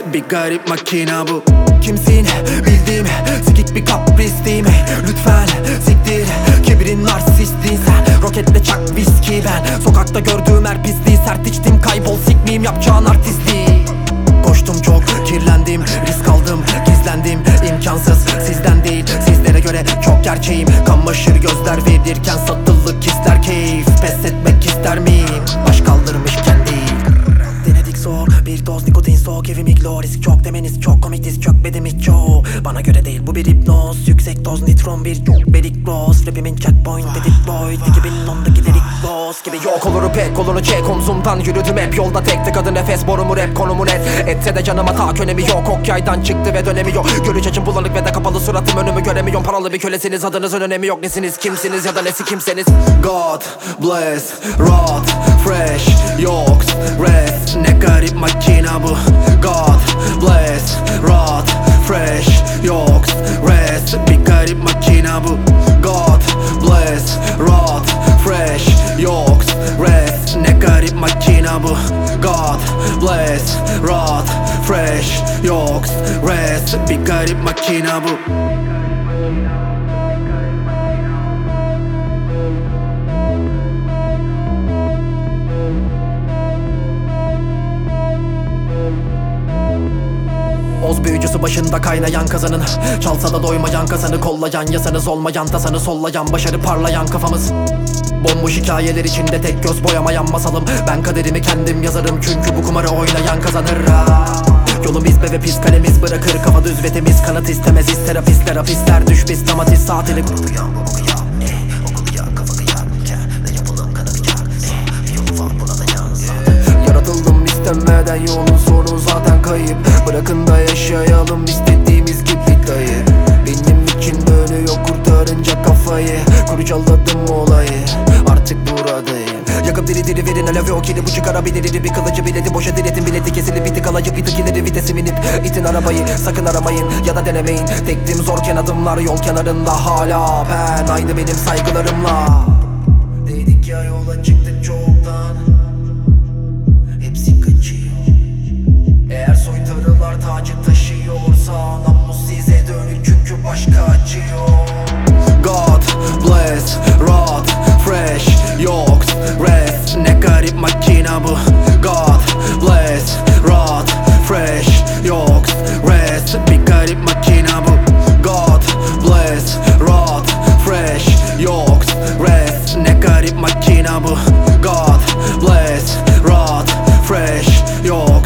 bir garip makina bu. Kimsin bildiğim, sikik bir kapris değil mi? Lütfen siktir, kibrin narsistliğin sen. Roketle çak viski ben, sokakta gördüğüm her pisliği sert içtim, kaybol sikmeyeyim yapacağın artistliği. Koştum çok, kirlendim, risk aldım, gizlendim, imkansız sizden değil. Sizlere göre çok gerçeğim, kamaşır gözler verirken satılık hisler keyif. Pes etmek ister miyim? Baş kaldırmışken değil. Denedik zor, bir doz nikotin sok, evim iglo. Risk çok demeniz çok komik, diz çök bedimiz çoğu. Bana göre değil bu bir hipnoz, yüksek doz nitron bir berik gross. Rapimin checkpoint edit boy, 2010'daki derik boss gibi. Yok olur pek kolunu çek omzumdan, yürüdüm hep yolda tek tek adı nefes borumu rap konumu net. Etse de canıma tak önemi yok, ok yaydan çıktı ve dönemi yok. Görüş açım bulanık ve de kapalı suratım, önümü göremiyorum. Paralı bir kölesiniz, adınızın önemi yok. Nesiniz, kimsiniz ya da nesi kimseniz. God bless, rot, fresh, yoks, rest. Ne garip makina bu. God bless, rot, fresh, yoks, rest. Bir garip makina bu. God bless, rot, fresh, yoks, rest. Ne garip makina bu. God bless, rot, fresh, yoks, rest. Bir garip makina bu. Oz büyücüsü başında kaynayan kazanın, çalsa da doymayan kazanı kollayan, yasanız olmayan tasanı sollayan, başarı parlayan kafamız. Bomboş hikayeler içinde tek göz boyamayan masalım. Ben kaderimi kendim yazarım çünkü bu kumarı oynayan kazanır. Yolum izbe ve pis kalemiz bırakır, kafa düz ve temiz, kanıt istemez iz terapistler hapistler, düş biz tamatiz saatini okuyan bu okuyan okuyan kafa kıyan ne yapalım kanadı kar bir ufak buna dayan. Yaratıldım istemeden, yolun sonu zaten kayıp. Bırakın da yaşayalım istediğimiz gibi dayı. Benim için dönüyor kurtarınca kafayı, kurcaladım olayı, artık buradayım. Yakıp diri diri verin alev yok, yedi bu çıkarabilir bir kılıcı bileti, boşa diletin bileti kesilip biti kalıcı bir tık ileri vitesi minip itin arabayı, sakın aramayın ya da denemeyin. Tektim zorken adımlar yol kenarında, hala ben aynı benim saygılarımla. Dedik ya yola çıktık çoktan, hepsi kaçıyor. Eğer soytarılar tacı taşıyorsa, namus size dönük çünkü başka acıyor. God bless, rot, fresh, yoks, rest. Ne garip makina bu. God bless, rot, fresh, yoks, rest. Bir garip makina bu. God bless, rot, fresh, yoks, rest. Ne garip makina bu. God bless, rot, fresh, yoks.